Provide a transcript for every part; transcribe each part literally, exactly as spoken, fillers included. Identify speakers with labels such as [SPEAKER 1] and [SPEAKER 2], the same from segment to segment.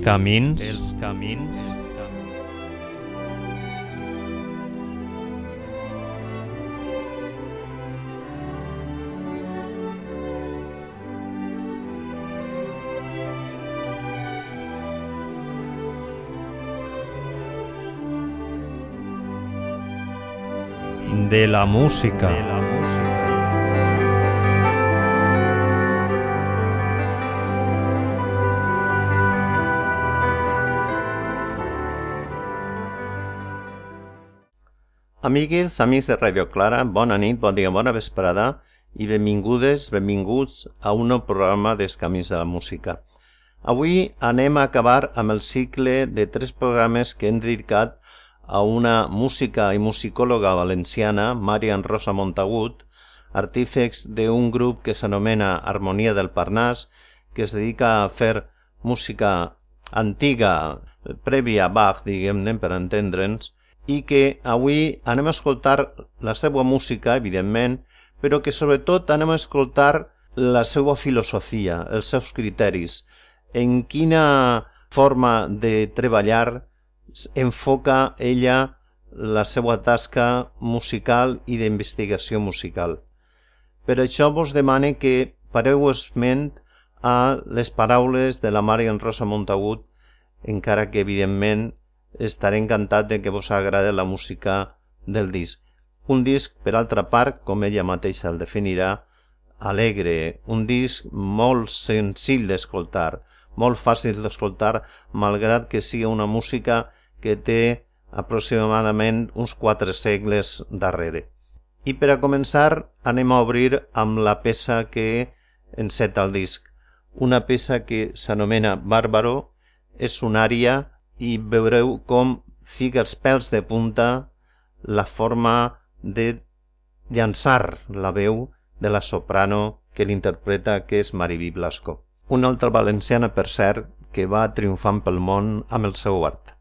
[SPEAKER 1] camins, els camins. De la música. De la música.
[SPEAKER 2] Amigues, amics de Radio Clara, bona nit, bon dia, bona vesprada i benvingudes, benvinguts a un nou programa dels Camins de la Música. Avui anem a acabar amb el cicle de tres programes que hem dedicat a una música i musicòloga valenciana, Marian Rosa Montagut, artífex d'un grup que s'anomena Harmonia del Parnàs, que es dedica a fer música antiga, prèvia a Bach, diguem-ne, per entendre'ns, i que avui anem a escoltar la seva música, evidentment, però que sobretot anem a escoltar la seva filosofia, els seus criteris, en quina forma de treballar enfoca ella la seva tasca musical i d'investigació musical. Per això vos demane que pareu esment a les paraules de la Marian Rosa Montagut, encara que evidentment estaré encantat de que vos agrade la música del disc. Un disc, per altra part, com ella mateixa el definirà, alegre, un disc molt senzill d'escoltar, molt fàcil d'escoltar, malgrat que sigui una música que té aproximadament uns quatre segles darrere. I per a començar anem a obrir amb la peça que enceta el disc. Una peça que s'anomena Bàrbaro, és una ària i veureu com fica els pèls de punta la forma de llançar la veu de la soprano que l'interpreta, que és Mariví Blasco. Una altra valenciana, per cert, que va triomfant pel món amb el seu art.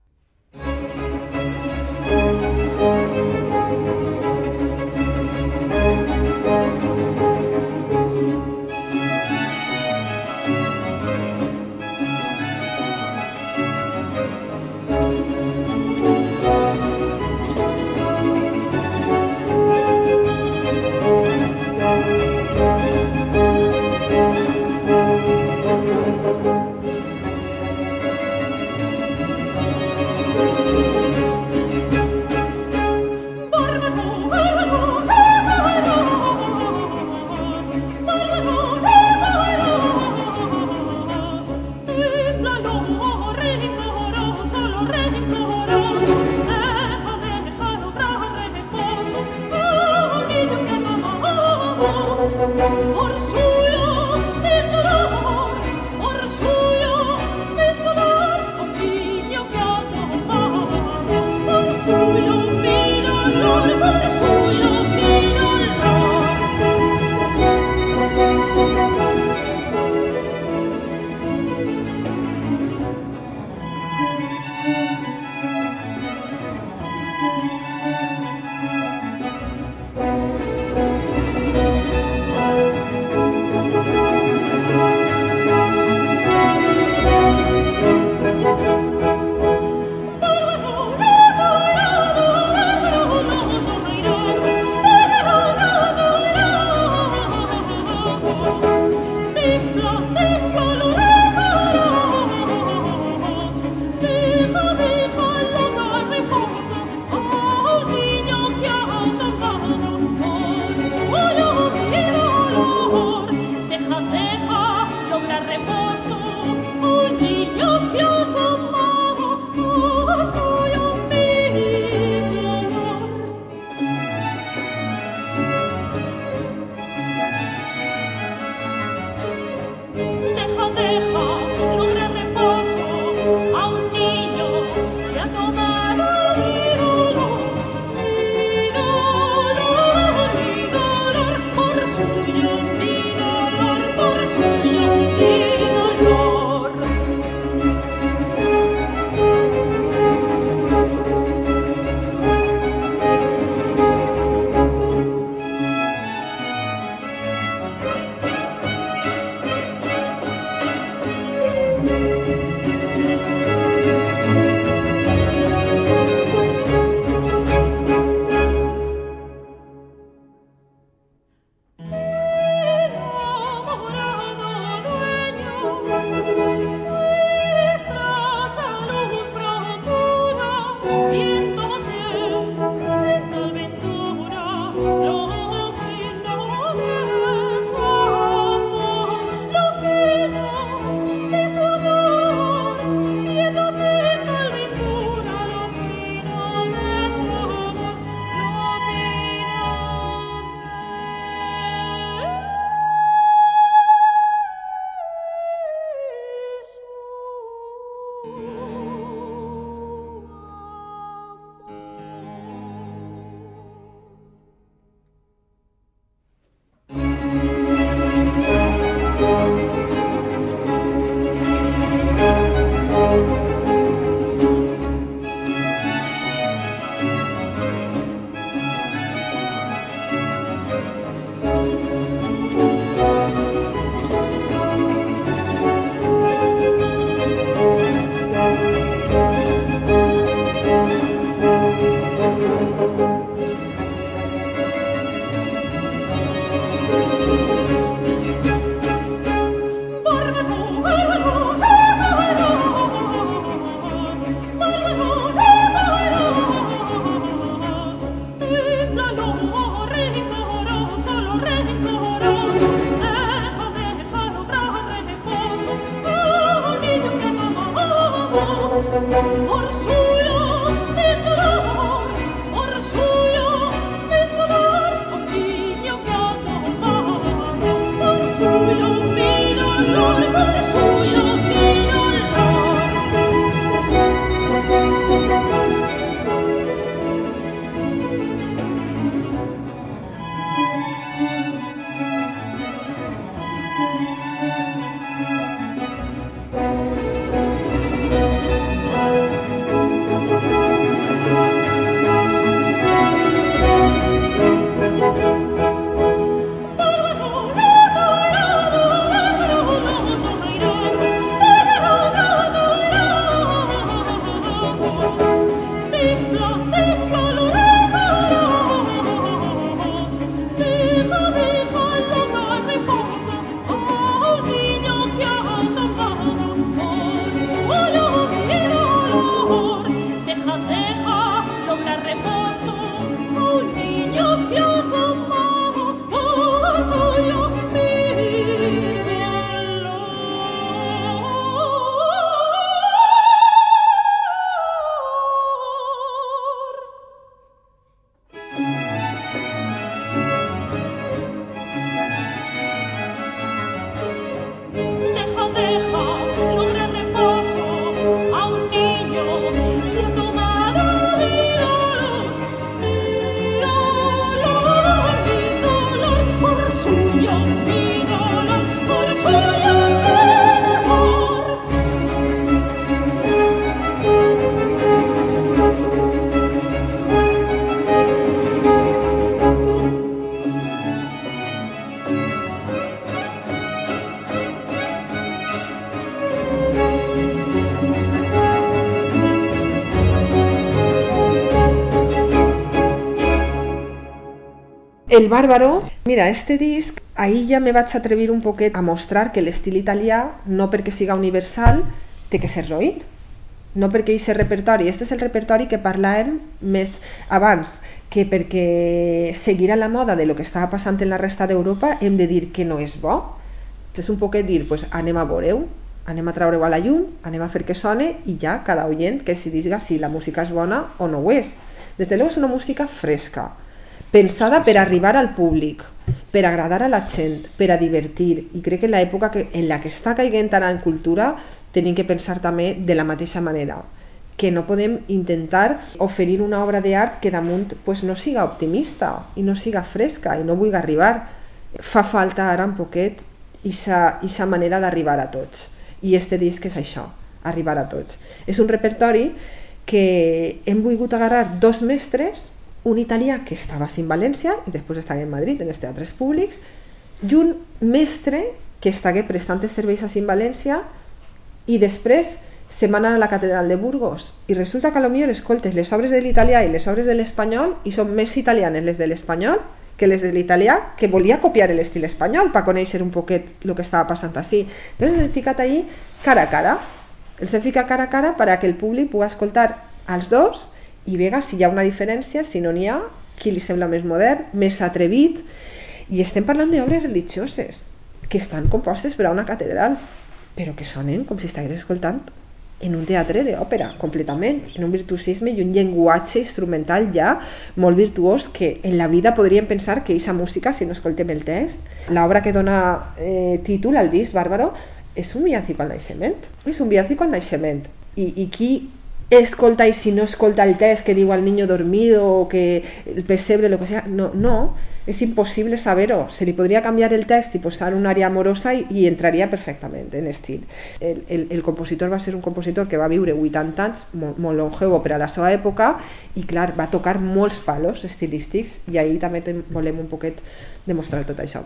[SPEAKER 3] El Bárbaro, mira, este disc, ahí ja me vaig atrevir un poquet a mostrar que l'estil italià, no perquè siga universal, té que ser roïn. No perquè hi ser repertori, este és el repertori que parlàvem més abans, que perquè seguir a la moda de lo que estava passant en la resta d'Europa hem de dir que no és bo. És un poquet dir, pues, anem a veure-ho, anem a treure-ho a la llum, anem a fer que sone i ja cada oient que si diga si la música és bona o no ho és. Des de luego és una música fresca, pensada per arribar al públic, per agradar a la gent, per a divertir, i crec que en l'època en la que està caiguent tant en cultura tenim que pensar també de la mateixa manera, que no podem intentar oferir una obra d'art que damunt pues, no siga optimista i no siga fresca i no vulgui arribar. Fa falta ara un poquet aquesta manera d'arribar a tots, i este disc és això, arribar a tots. És un repertori que hem volgut agarrar dos mestres, un italià que estava en València i després estava en Madrid, en els teatres públics, i un mestre que estava prestant els serveis a València i després se'n va anar a la catedral de Burgos i resulta que potser escoltes les obres de l'italià i les obres de l'espanyol i són més italianes les de l'espanyol que les de l'italià, que volia copiar l'estil espanyol per conèixer un poquet el que estava passant així. Llavors hem ficat allí cara a cara, els hem ficat cara a cara perquè el públic pugui escoltar els dos i vega si hi ha una diferència, si no n'hi ha, qui li sembla més modern, més atrevit. I estem parlant d'obres religioses que estan compostes per a una catedral, però que sonen com si estigués escoltant en un teatre d'òpera, completament, en un virtuosisme i un llenguatge instrumental ja molt virtuós que en la vida podríem pensar que aquesta música, si no escoltem el text, l'obra que dona eh, títol al disc Bárbaro és un villancico al naixement, és un villancico al naixement, i, i qui escolta i si no escolta el text que diu al niño dormido o que el pesebre, lo que sea, no, no, és impossible saber-ho. Se li podria canviar el text i posar una àrea amorosa i, i entraria perfectament en estil. El, el, el compositor va ser un compositor que va viure vuitanta anys, molt, molt longevo per a la seva època, i clar, va tocar molts palos estilístics i ahir també volem un poquet demostrar tot això.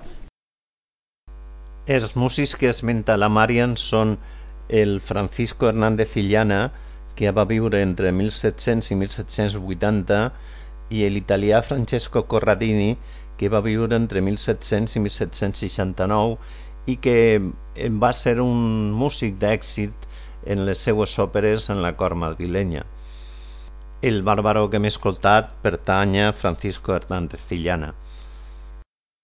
[SPEAKER 2] Els músics que esmenta la Marian són el Francisco Hernández Illana, que va viure entre mil set-cents i mil set-cents vuitanta, i l'italià Francesco Corradini, que va viure entre mil set-cents i mil set-cents seixanta-nou i que va ser un músic d'èxit en les seues òperes en la cort madrilenya. El Bárbaro que hem escoltat pertany a Francisco Hernández Illana.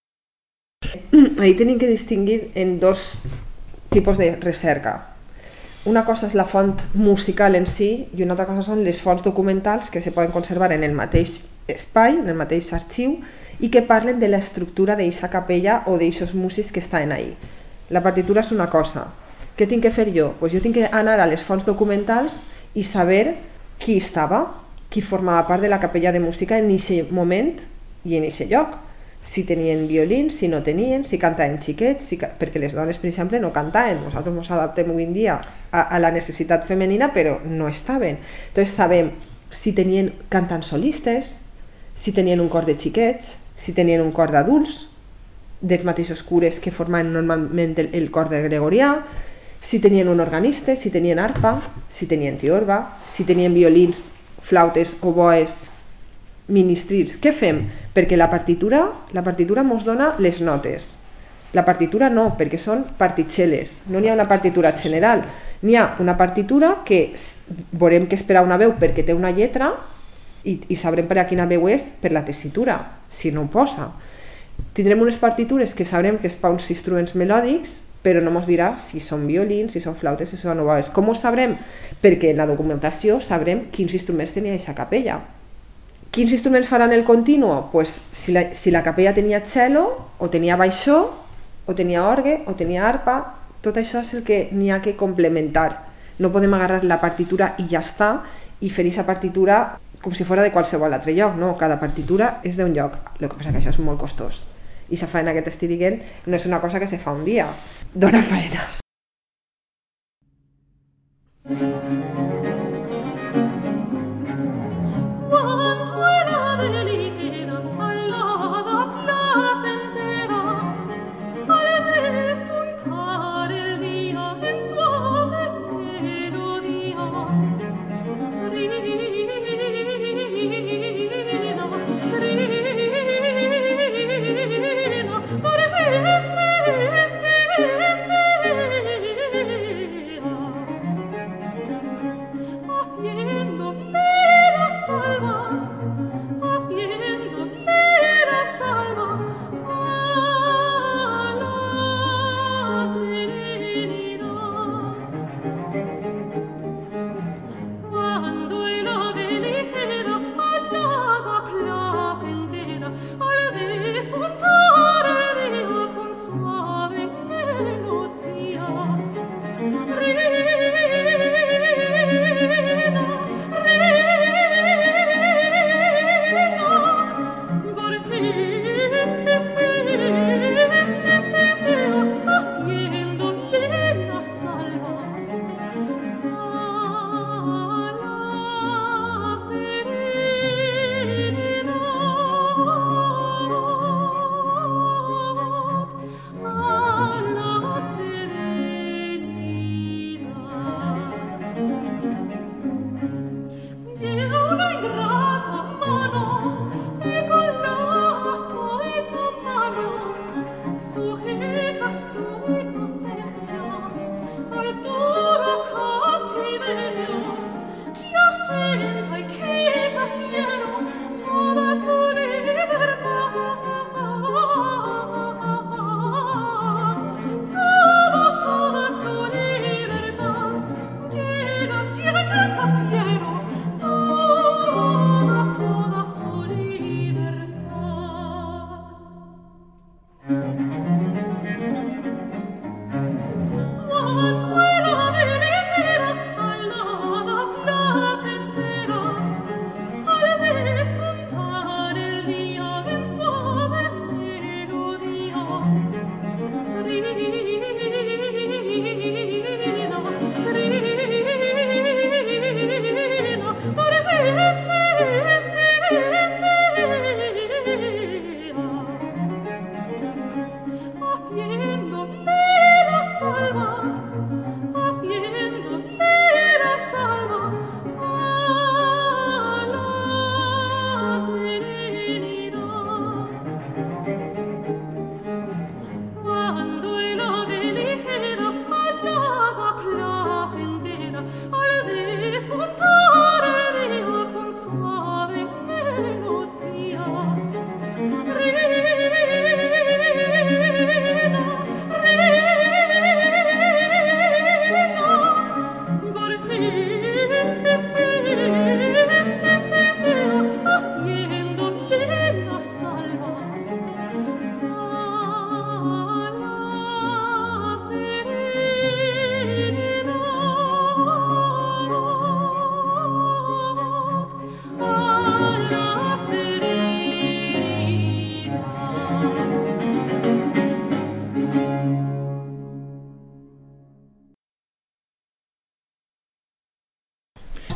[SPEAKER 3] Ahí tenim que distingir en dos tipus de recerca. Una cosa és la font musical en si i una altra cosa són les fonts documentals que se poden conservar en el mateix espai, en el mateix arxiu, i que parlen de l'estructura d'eixa capella o d'eixos músics que estan ahí. La partitura és una cosa. Què tinc que fer jo? Pues jo tinc que anar a les fonts documentals i saber qui estava, qui formava part de la capella de música en aquest moment i en aquest lloc. Si tenien violins, si no tenien, si cantaven xiquets, si, perquè les dones, per exemple, no cantaven. Nosaltres ens adaptem avui en dia a, a la necessitat femenina, però no estaven. Entonces sabem si tenien cantants solistes, si tenien un cor de xiquets, si tenien un cor d'adults, dels mateixos cures que formaven normalment el, el cor de gregorià, si tenien un organista, si tenien arpa, si tenien tiorba, si tenien violins, flautes, oboes, ministrils. Què fem? Perquè la partitura, la partitura mos dona les notes. La partitura no, perquè són partitxeles. No n'hi ha una partitura general. N'hi ha una partitura que veurem que és per a una veu perquè té una lletra i, i sabrem per a quina veu és per la tessitura, si no ho posa. Tindrem unes partitures que sabrem que és per uns instruments melòdics, però no ens dirà si són violins, si són flautes, si són oboes. Com ho sabrem? Perquè en la documentació sabrem quins instruments tenia aquesta capella. Quins instruments faran el continuo? Pues si, la, si la capella tenia cello, o tenia baixó, o tenia orgue, o tenia arpa, tot això és el que n'hi ha que complementar. No podem agarrar la partitura i ja està, i fer aquesta partitura com si fos de qualsevol altre lloc. No, cada partitura és d'un lloc. El que passa que això és molt costós. I la feina que t'estic dient no és una cosa que se fa un dia. Dona feina.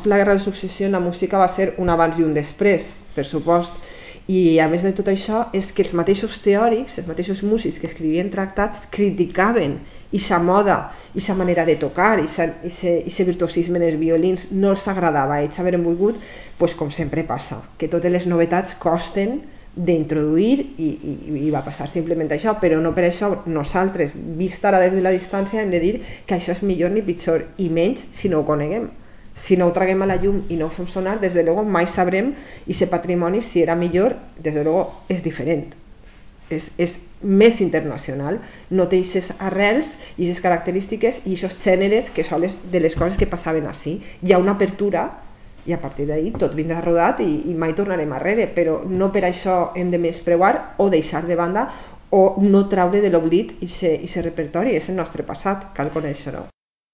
[SPEAKER 3] la Guerra de Successió la música va ser un abans i un després, per supost, i a més de tot això és que els mateixos teòrics, els mateixos músics que escrivien tractats criticaven ixa moda, ixa manera de tocar, ixe virtuosisme en els violins, no els agradava. Ells haveren volgut, pues, com sempre passa, que totes les novetats costen d'introduir i, i, i va passar simplement això, però no per això nosaltres, vist ara des de la distància, hem de dir que això és millor ni pitjor, i menys si no ho coneguem. Si no ho traguem a la llum i no ho fem sonar, des de luego mai sabrem aquest patrimoni, si era millor, des de luego és diferent. És, és més internacional, no té aquestes arrels i aquestes característiques i aquests gèneres que són les, de les coses que passaven així. Hi ha una apertura i a partir d'ahir tot vindrà rodat i, i mai tornarem arrere, però no per això hem de menyspreuar o deixar de banda o no traure de l'oblit aquest repertori, és el nostre passat, cal conèixer-ho.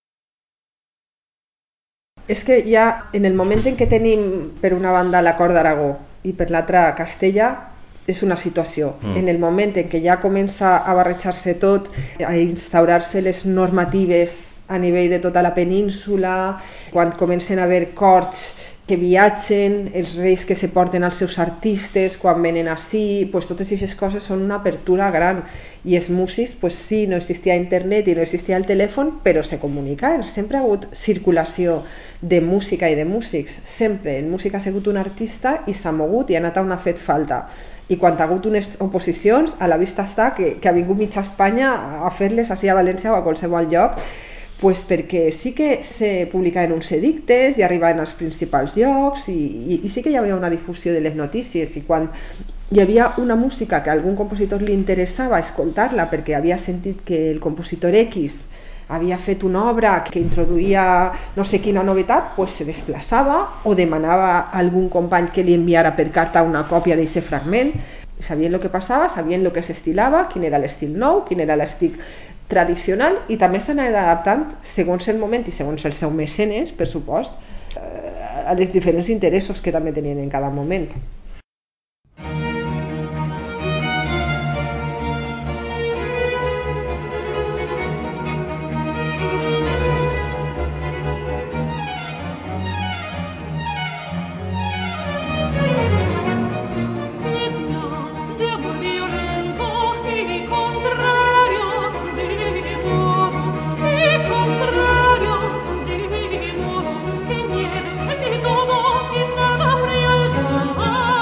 [SPEAKER 3] És que ja en el moment en què tenim per una banda l'acord d'Aragó i per l'altra Castella, és una situació. Mm. En el moment en què ja comença a barrejar-se tot, a instaurar-se les normatives a nivell de tota la península, quan comencen a haver corts que viatgen, els reis que se porten als seus artistes quan venen ací, pues totes aquestes coses són una apertura gran. I els músics, pues sí, no existia internet i no existia el telèfon, però se comunicaven. Sempre ha hagut circulació de música i de músics. Sempre. El músic ha sigut un artista i s'ha mogut i ha anat on ha fet falta. I quan ha hagut unes oposicions, a la vista està que, que ha vingut mitja Espanya a fer-les així a València o a qualsevol lloc, pues perquè sí que se publicaven uns edictes i arribaven als principals llocs i, i, i sí que hi havia una difusió de les notícies, i quan hi havia una música que a algun compositor li interessava escoltar-la perquè havia sentit que el compositor X havia fet una obra que introduïa no sé quina novetat, pues se desplaçava o demanava a algun company que li enviara per carta una còpia d'aquest fragment. Sabien el que passava, sabien el que s'estilava, quin era l'estil nou, quin era l'estil tradicional, i també s'han anat adaptant segons el moment i segons els seus mecenes, per supost, a els diferents interessos que també tenien en cada moment.
[SPEAKER 4] Todo y nada frialdad.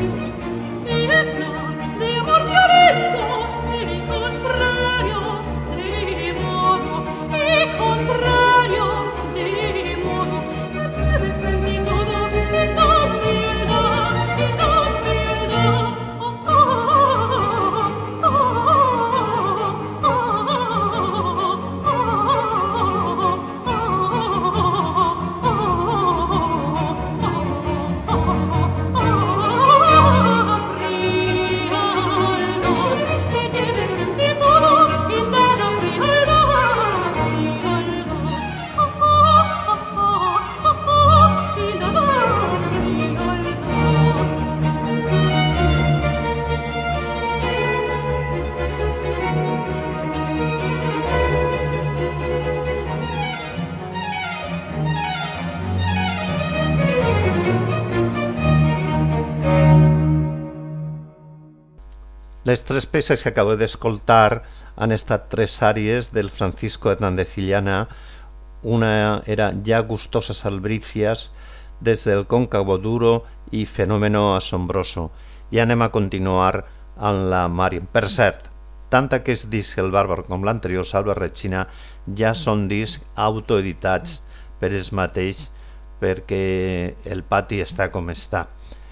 [SPEAKER 2] Les tres peces que acabo d'escoltar han estat tres àries del Francisco Hernández Illana. Una era Ya gustosas albricias, Desde el cóncavo duro i Fenómeno asombroso. I anem a continuar amb la Màriam. Per cert, tant aquest disc, el Bàrbar, com l'anterior, Salve Regina, ja són discs autoeditats per ells mateix, perquè el pati està com està.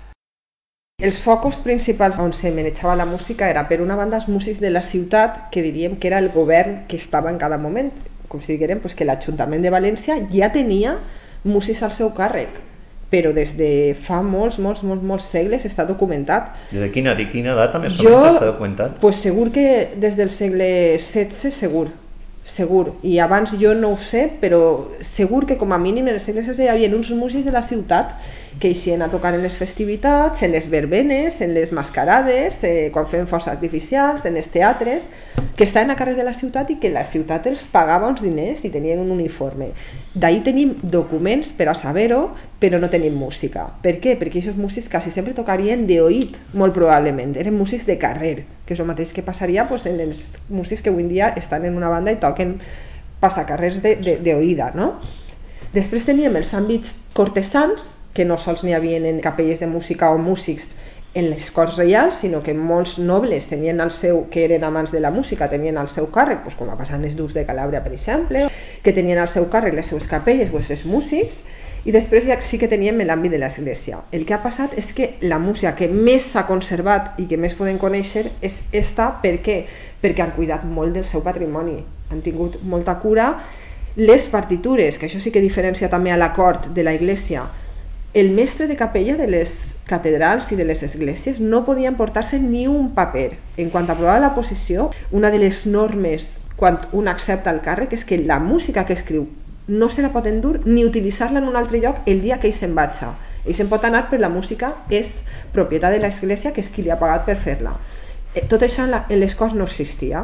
[SPEAKER 3] Els focus principals on se manejava la música era, per una banda, els músics de la ciutat, que diríem que era el govern que estava en cada moment, com si diguérem pues, que l'Ajuntament de València ja tenia músics al seu càrrec, però des de fa molts, molts, molts, molts segles està documentat.
[SPEAKER 2] Des de quina, de quina data més o menys està documentat?
[SPEAKER 3] Pues segur que des del segle setze, segur. Segur, i abans jo no ho sé, però segur que com a mínim en el segle setze hi havia uns músics de la ciutat que eixien a tocar en les festivitats, en les verbenes, en les mascarades, eh, quan feien focs artificials, en els teatres, que estaven a càrrec de la ciutat i que la ciutat els pagava uns diners i tenien un uniforme. D'ahir tenim documents per a saber-ho, però no tenim música. Per què? Perquè aquests músics quasi sempre tocarien d'oït, molt probablement. Eren músics de carrer, que és el mateix que passaria pues, en els músics que avui en dia estan en una banda i toquen passacarrers d'oïda, no? Després teníem els àmbits cortesans, que no sols n'hi havia en capelles de música o músics en les corts reials, sinó que molts nobles tenien el seu, que eren amants de la música, tenien el seu càrrec, pues, com va passar en els ducs de Calàbria, per exemple, que tenien el seu càrrec les seves capelles, pues, els músics, i després ja sí que teníem l'àmbit de l'església. El que ha passat és que la música que més s'ha conservat i que més podem conèixer és esta. Per què? Perquè han cuidat molt del seu patrimoni, han tingut molta cura. Les partitures, que això sí que diferencia també a la cort de la iglesia, el mestre de capella de les catedrals i de les esglésies no podia emportar-se ni un paper. En quant a provar la posició, una de les normes quan un accepta el càrrec és que la música que escriu no se la pot endur ni utilitzar-la en un altre lloc el dia que ell se'n vaja. Ell se'n pot anar, però la música és propietat de l'església, que és qui li ha pagat per fer-la. Tot això en, la, en les corts no existia.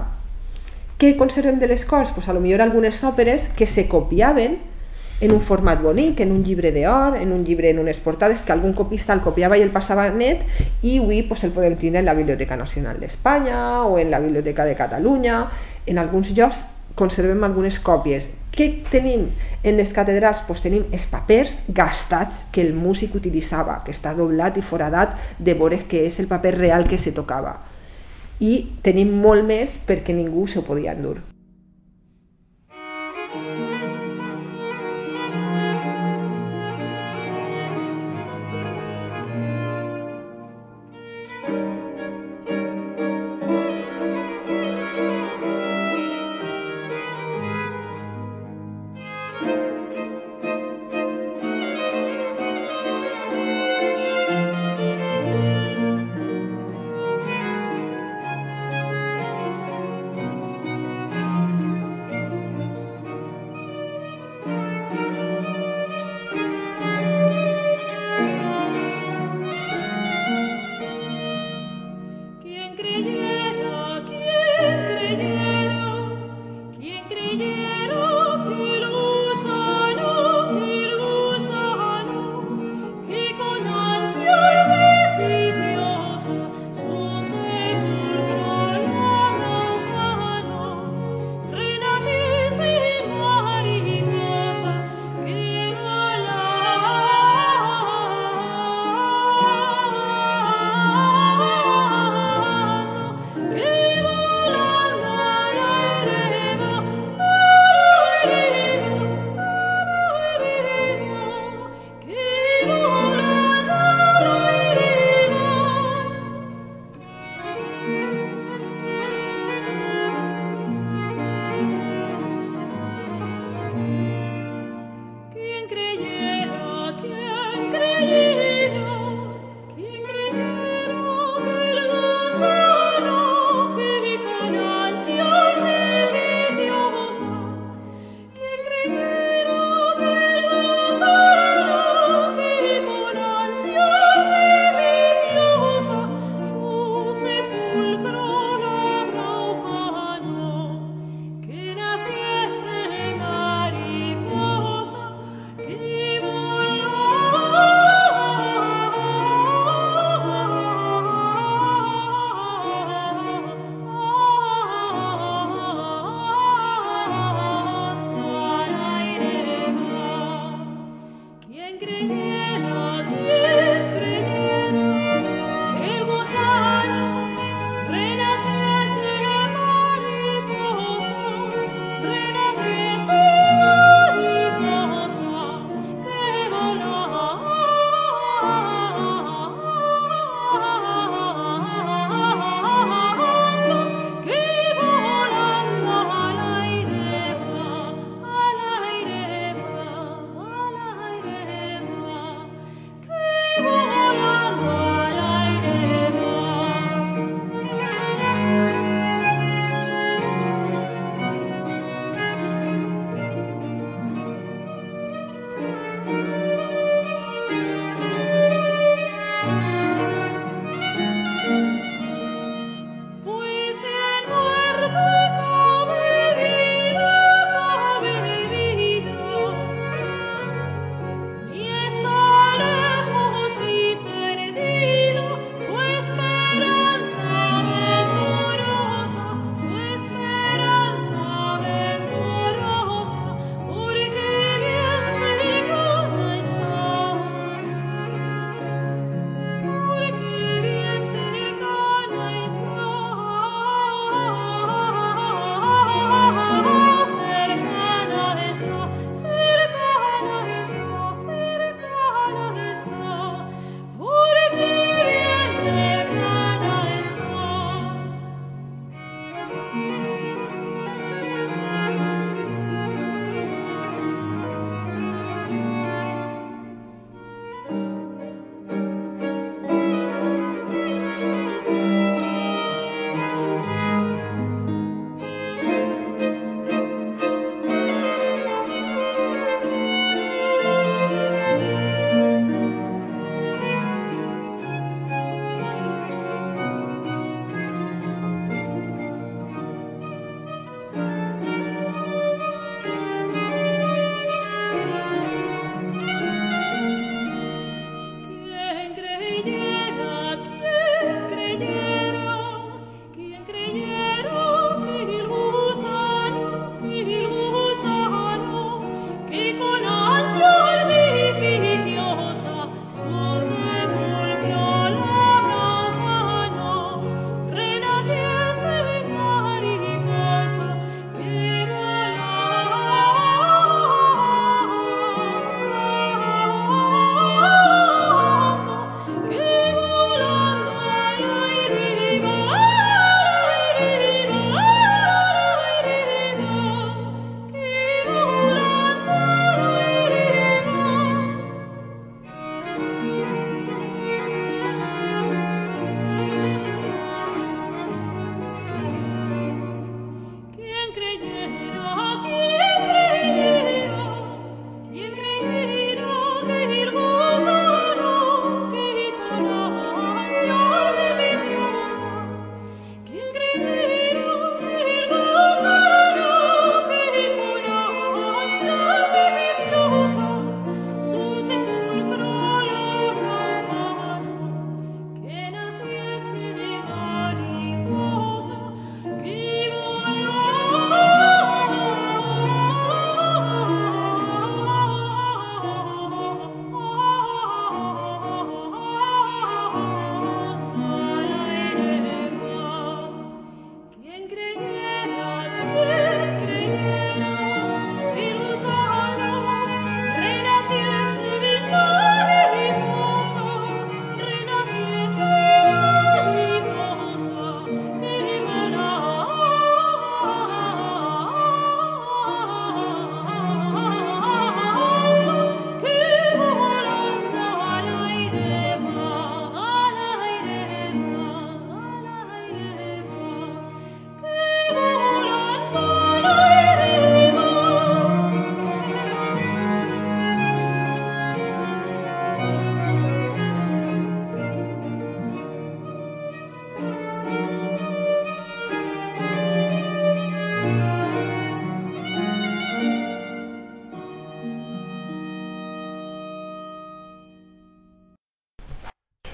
[SPEAKER 3] Què conservem de les corts? Pues a lo millor algunes òperes que se copiaven en un format bonic, en un llibre d'or, en un llibre en unes portades que algun copista el copiava i el passava net, i avui pues, el podem tenir en la Biblioteca Nacional d'Espanya o en la Biblioteca de Catalunya. En alguns llocs conservem algunes còpies. Què tenim en les catedrals? Pues tenim els papers gastats que el músic utilitzava, que està doblat i foradat de veure que és el paper real que se tocava. I tenim molt més perquè ningú s'ho podia endur.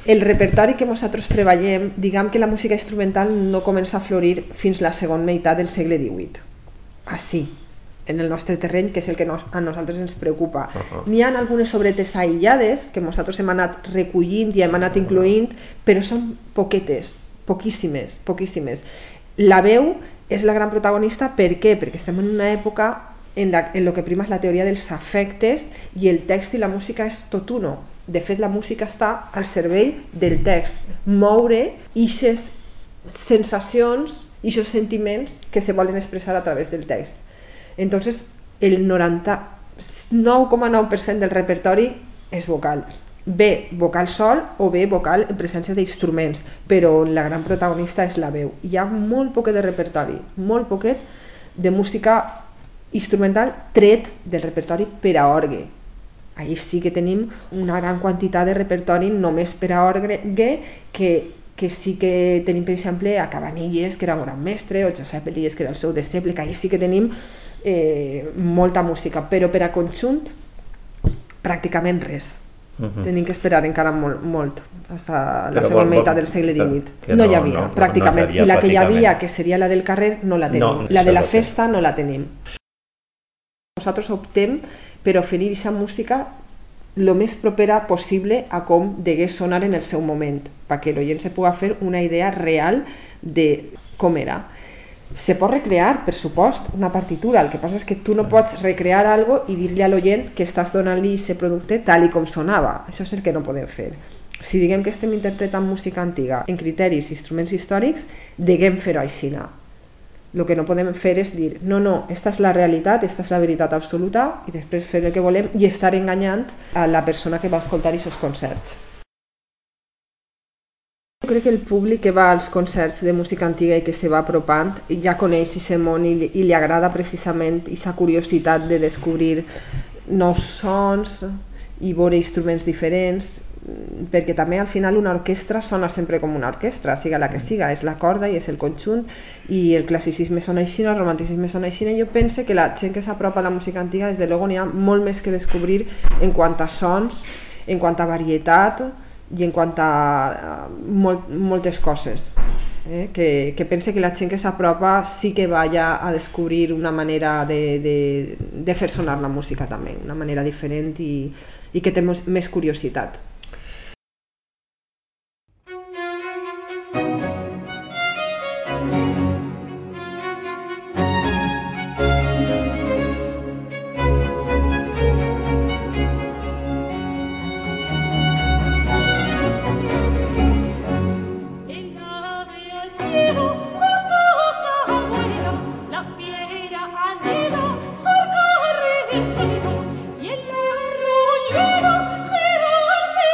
[SPEAKER 3] El repertori que nosaltres treballem, diguem que la música instrumental no comença a florir fins la segona meitat del segle divuit. Així, en el nostre terreny, que és el que nos, a nosaltres ens preocupa. Uh-huh. N'hi ha algunes obretes aïllades que nosaltres hem anat recollint i hem anat incloent, però són poquetes, poquíssimes, poquíssimes. La veu és la gran protagonista, per què? Perquè estem en una època en la en lo que prima és la teoria dels afectes i el text i la música és tot uno. De fet, la música està al servei del text, moure ixes sensacions, ixos sentiments que se volen expressar a través del text. Entonces, el noranta-nou coma nou per cent del repertori és vocal. Bé vocal sol o bé vocal en presència d'instruments, però la gran protagonista és la veu. Hi ha molt poquet de repertori, molt poquet de música instrumental tret del repertori per a orgue. Ahí sí que tenim una gran quantitat de repertori només per a orgue que, que sí que tenim, per exemple, a Cabanilles, que era un gran mestre, o Josep Elies, que era el seu deixeble, que ahí sí que tenim eh, molta música, però per a conjunt pràcticament res. Uh-huh. Tenim que esperar encara molt, molt fins a la segona meitat del segle divuit. No, no hi havia, no, pràcticament. No hi havia, I la que hi havia, que seria la del carrer, no la tenim. No, la de la festa no la tenim. Nosaltres optem per oferir aquesta música el més propera possible a com degués sonar en el seu moment, perquè l'oient se pugui fer una idea real de com era. Se pot recrear, per supost, una partitura, el que passa és que tu no pots recrear algo i dir-li a l'oient que estàs donant-li aquest producte tal i com sonava. Això és el que no podem fer. Si diguem que estem interpretant música antiga en criteris i instruments històrics, deguem fer-ho així. El que no podem fer és dir, no, no, esta és la realitat, esta és la veritat absoluta, i després fer el que volem i estar enganyant a la persona que va escoltar aquests concerts. Jo crec que el públic que va als concerts de música antiga i que se va apropant ja coneix aquest món i li, i li agrada precisament aquesta curiositat de descobrir nous sons i veure instruments diferents, perquè també al final una orquestra sona sempre com una orquestra, siga la que siga, és la corda i és el conjunt, i el classicisme sona així, el romanticisme sona així. Jo penso que la gent que s'apropa a la música antiga, des de luego n'hi ha molt més que descobrir en quant a sons, en quant a varietat i en quant a molt, moltes coses. Eh? Que, que pense que la gent que s'apropa sí que vaya a descobrir una manera de, de, de fer sonar la música també, una manera diferent i, i que té més curiositat.
[SPEAKER 4] Cerca el cielo y en la arroyera gira el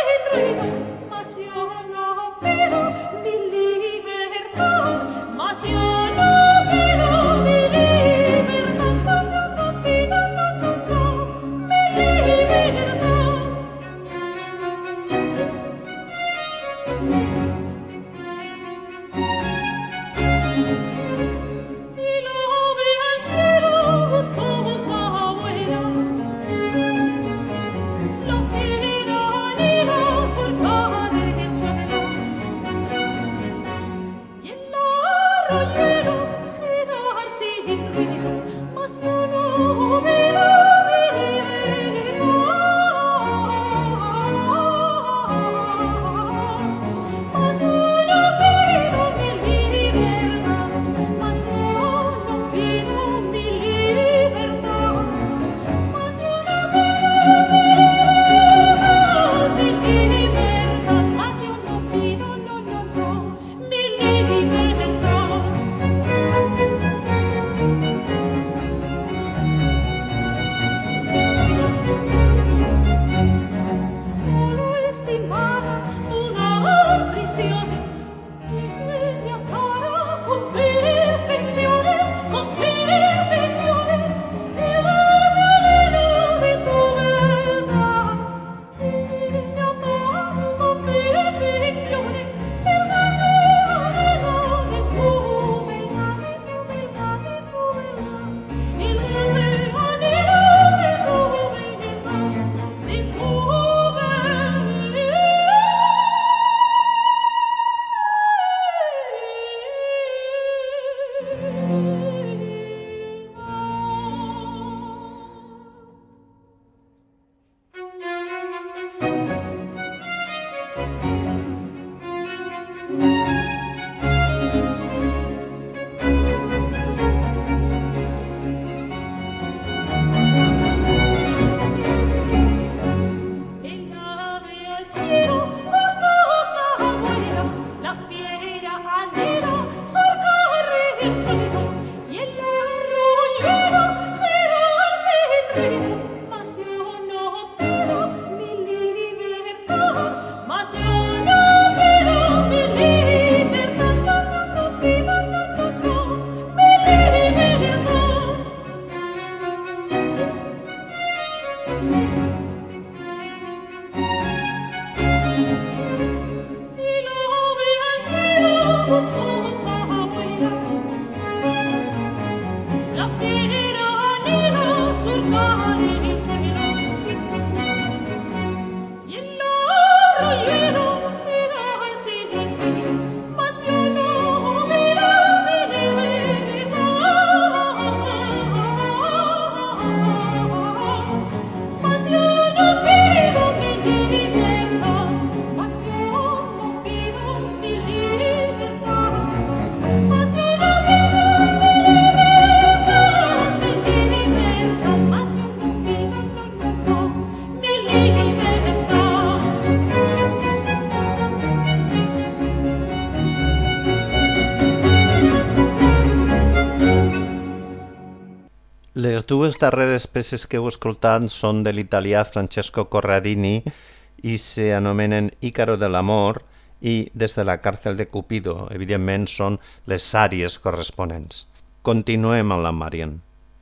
[SPEAKER 2] Les dues darreres peces que heu escoltat són de l'italià Francesco Corradini i s'anomenen Ícaro de l'amor i Des de la càrcel de Cupido. Evidentment són les àries corresponents. Continuem amb la Marian.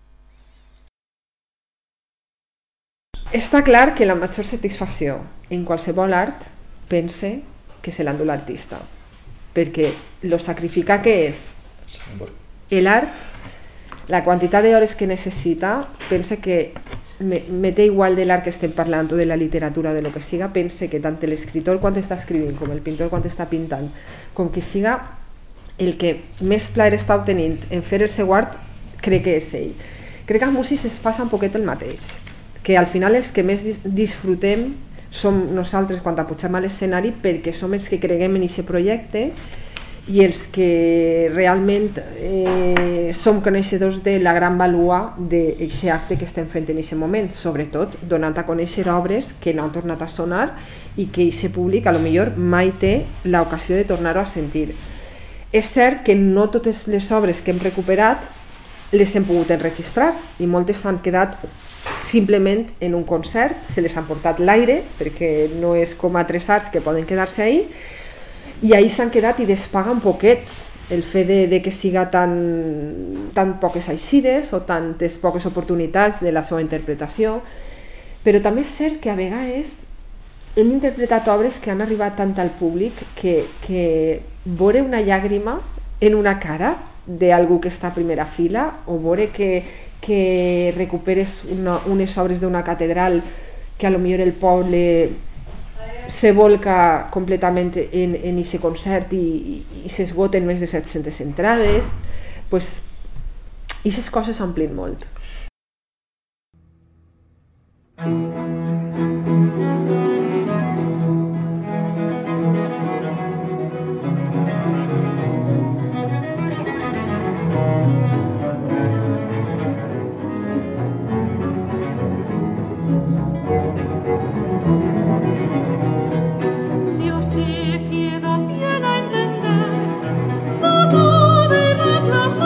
[SPEAKER 3] Està clar que la major satisfacció en qualsevol art pense que se l'endú l'artista, perquè lo sacrificar que és l'art, la quantitat d'hores que necessita, pense que me, me té igual de l'art que estem parlant o de la literatura o de lo que siga, pense que tant l'escriptor quan està escrivint com el pintor quan està pintant, com que siga el que més plaer està obtenint en fer el seu art, crec que és ell. Crec que als músics es passa un poquet el mateix, que al final els que més disfrutem som nosaltres quan apujam a l'escenari perquè som els que creguem en aquest projecte i els que realment eh, som coneixedors de la gran valua d'aquest acte que estem fent en aquest moment, sobretot donant a conèixer obres que no han tornat a sonar i que aquest públic a lo millor mai té l'ocasió de tornar-ho a sentir. És cert que no totes les obres que hem recuperat les hem pogut enregistrar i moltes han quedat simplement en un concert, se les han portat l'aire perquè no és com altres arts que poden quedar-se ahí i ahí s'han quedat i despaga un poquet el fet de, de que siga tan, tan poques aixides o tantes poques oportunitats de la seva interpretació, però també és cert que a vegades hem interpretat obres que han arribat tant al públic que, que veure una llàgrima en una cara d'algú que està a primera fila o veure que, que recuperes una, unes obres d'una catedral que a lo millor el poble se volca completament en, en ese concert i, i, i s'esgoten més de set-centes entrades, pues, aquestes coses s'omplin molt.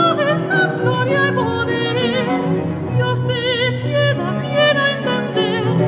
[SPEAKER 4] Gloria y poder, Dios de piedad, quiera entender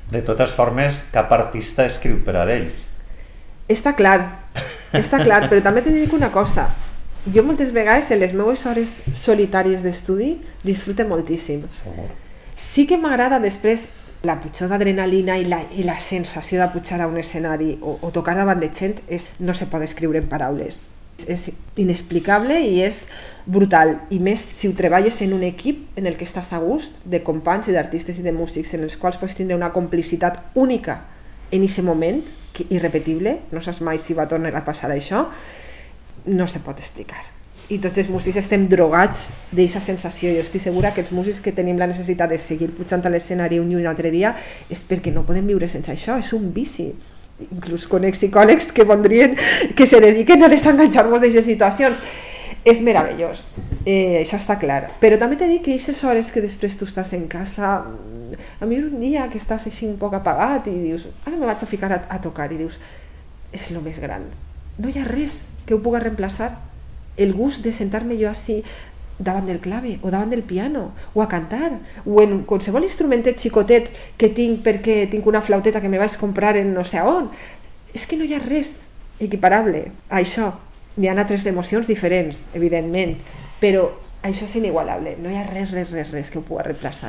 [SPEAKER 2] De totes formes, cap artista escriu per a ell.
[SPEAKER 3] Està clar, està clar, però també t'he de dir una cosa. Jo moltes vegades en les meves hores solitàries d'estudi disfrute moltíssim.
[SPEAKER 2] Segur.
[SPEAKER 3] Sí que m'agrada després la pujada d'adrenalina i la, i la sensació de pujar a un escenari o, o tocar davant de gent és, no se pot escriure en paraules. És inexplicable i és brutal, i més si ho treballes en un equip en el que estàs a gust, de companys i d'artistes i de músics en els quals pots tindre una complicitat única en aquest moment, que, irrepetible, no saps mai si va tornar a passar això, no se pot explicar. I tots els músics estem drogats d'aquesta sensació. Jo estic segura que els músics que tenim la necessitat de seguir pujant a l'escenari un i un altre dia és perquè no podem viure sense això, és un vici. Inclús conec psicòlegs que voldrien que se dediquen a desenganxar-nos d'aquestes situacions. És meravellós, eh, això està clar. Però també t'he dit que aquestes hores que després tu estàs en casa, a mi un dia que estàs així un poc apagat i dius, ara me vaig a ficar a, a tocar, i dius, és el més gran. No hi ha res que ho pugui reemplaçar. El gust de sentar-me jo així davant del clave o davant del piano o a cantar o en qualsevol instrumentet xicotet que tinc perquè tinc una flauteta que me vaig comprar en no sé on, és que no hi ha res equiparable a això. Hi ha altres emocions diferents, evidentment, però això és inigualable, no hi ha res, res, res, res que ho pugui reemplaçar.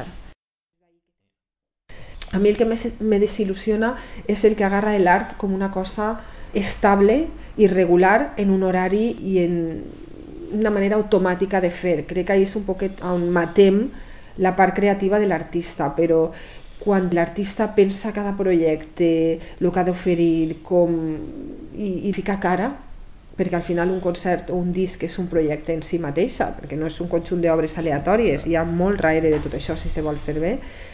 [SPEAKER 3] A mi el que més me desil·lusiona és el que agarra l'art com una cosa estable i regular en un horari i en una manera automàtica de fer. Crec que ahí és un poquet on matem la part creativa de l'artista, però quan l'artista pensa cada projecte, el que ha d'oferir, com i, i fica cara, perquè al final un concert o un disc és un projecte en si mateixa, perquè no és un conjunt d'obres aleatòries, hi ha molt darrere de tot això si se vol fer bé,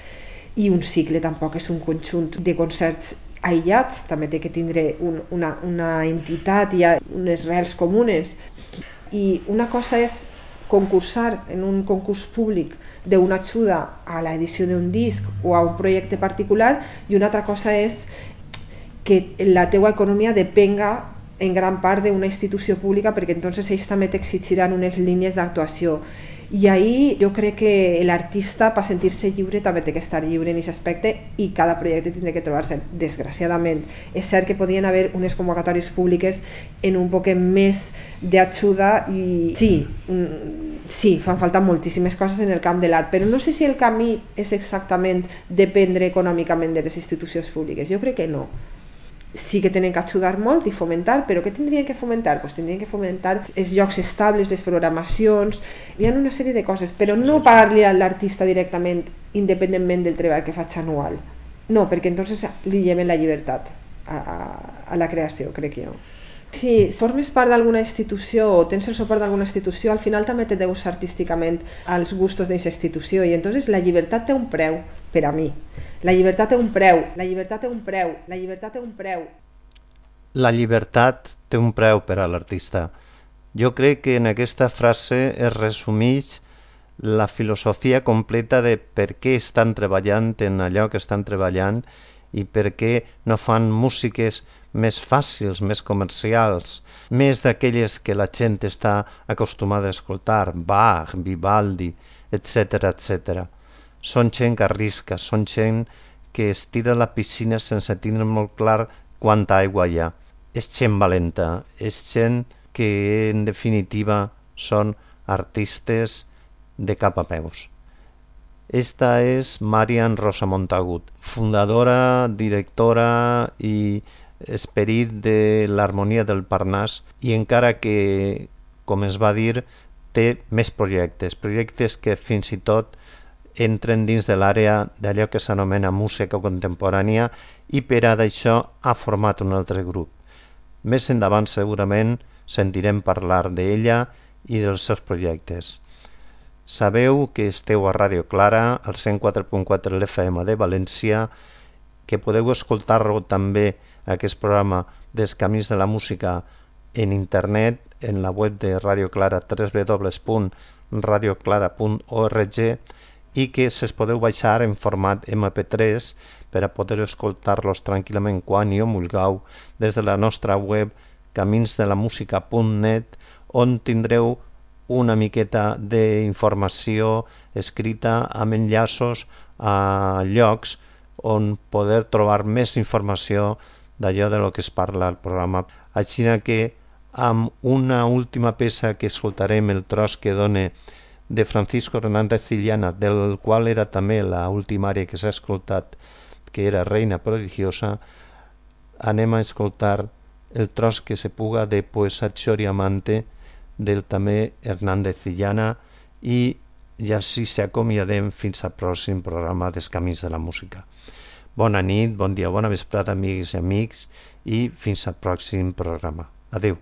[SPEAKER 3] i un cicle tampoc és un conjunt de concerts aïllats, també té que tindre un, una, una entitat, hi ha unes rels comunes, i una cosa és concursar en un concurs públic d'una ajuda a l'edició d'un disc o a un projecte particular, i una altra cosa és que la teua economia depenga en gran part d'una institució pública, perquè entonces ells també t'exigiran unes línies d'actuació. I ahí jo crec que l'artista, per sentir-se lliure, també té que estar lliure en aquest aspecte, i cada projecte tindrà que trobar-se. Desgraciadament, és cert que podien haver unes convocatòries públiques en un poc més d'ajuda, i sí, sí, fan falta moltíssimes coses en el camp de l'art, però no sé si el camí és exactament dependre econòmicament de les institucions públiques. Jo crec que no. Sí que tenen que ajudar molt i fomentar, però què tindrien que fomentar? Pues tindrien que fomentar els llocs estables, les programacions, hi ha una sèrie de coses, però no pagar-li a l'artista directament independentment del treball que faig anual. No, perquè entonces li lleven la llibertat a, a, a la creació, crec jo. Si formes part d'alguna institució o tens el suport d'alguna institució, al final també te deus artísticament als gustos d'aquesta institució, i entonces la llibertat té un preu per a mi. La llibertat té un preu, la llibertat té un preu, la llibertat té un preu.
[SPEAKER 2] La llibertat té un preu per a l'artista. Jo crec que en aquesta frase es resumeix la filosofia completa de per què estan treballant en allò que estan treballant i per què no fan músiques més fàcils, més comercials, més d'aquelles que la gent està acostumada a escoltar, Bach, Vivaldi, etcètera, etcètera. Són gent que arrisca, són gent que es tira a la piscina sense tindre molt clar quanta aigua hi ha. És gent valenta, és gent que en definitiva són artistes de cap a peus. Esta és Marian Rosa Montagut, fundadora, directora i esperit de l'Harmonia del Parnàs, i encara que, com es va dir, té més projectes, projectes que fins i tot entren dins de l'àrea d'allò que s'anomena música contemporània, i per a d'això ha format un altre grup. Més endavant segurament sentirem parlar d'ella i dels seus projectes. Sabeu que esteu a Ràdio Clara, al cent quatre punt quatre l'F M de València, que podeu escoltar-lo també, aquest programa dels Camins de la Música, en internet, en la web de Ràdio Clara, w w w punt radio clara punt org, i que es podeu baixar en format eme pe tres per a poder escoltar-los tranquil·lament quan hi vulgueu des de la nostra web camins de la música punt net, on tindreu una miqueta d'informació escrita amb enllaços a llocs on poder trobar més informació d'allò de lo que es parla al programa. Així que amb una última peça que escoltarem, el tros que dona de Francisco Hernández Illana, del qual era també la última àrea que s'ha escoltat, que era Reina Prodigiosa, anem a escoltar el tros que se puga de Poesaccio Amante del també Hernández Illana, i ja sí s'acomiadem fins al pròxim programa dels Camins de la Música. Bona nit, bon dia, bona vesprada, amigues i amics, i fins al pròxim programa. Adéu.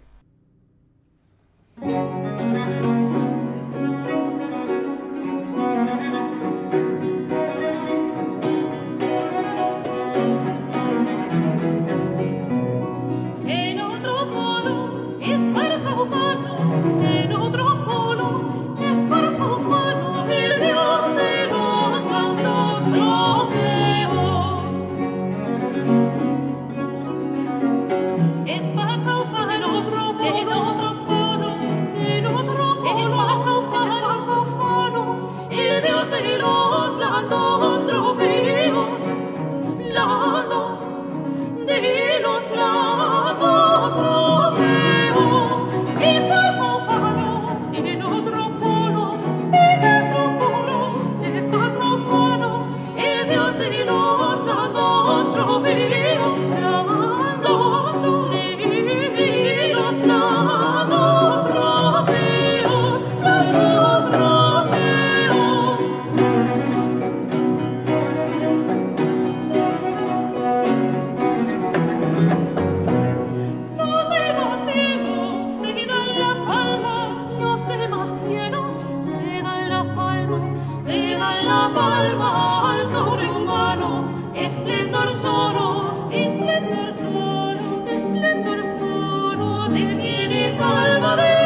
[SPEAKER 4] Esplendor solo, esplendor solo, esplendor solo, de quien es alma de